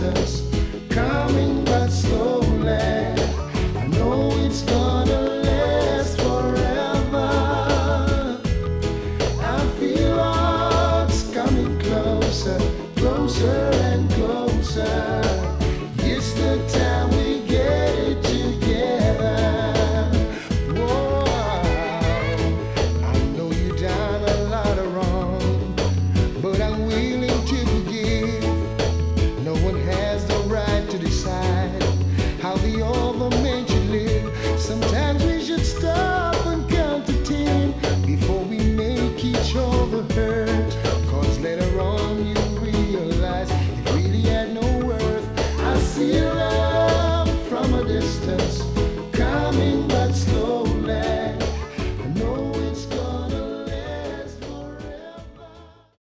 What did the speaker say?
us, coming but slowly. I know it's gonna last forever. I feel it's coming closer, closer and closer. It's the time we get it together. Whoa, I know you done a lot of wrong, but I'm willing to forgive. No one has the right to decide how the other man should live. Sometimes